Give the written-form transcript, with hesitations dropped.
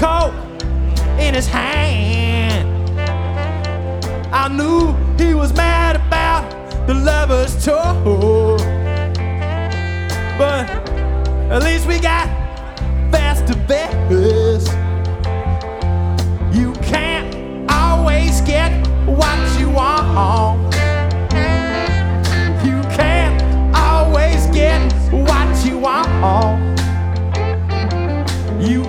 Coke in his hand. I knew he was mad about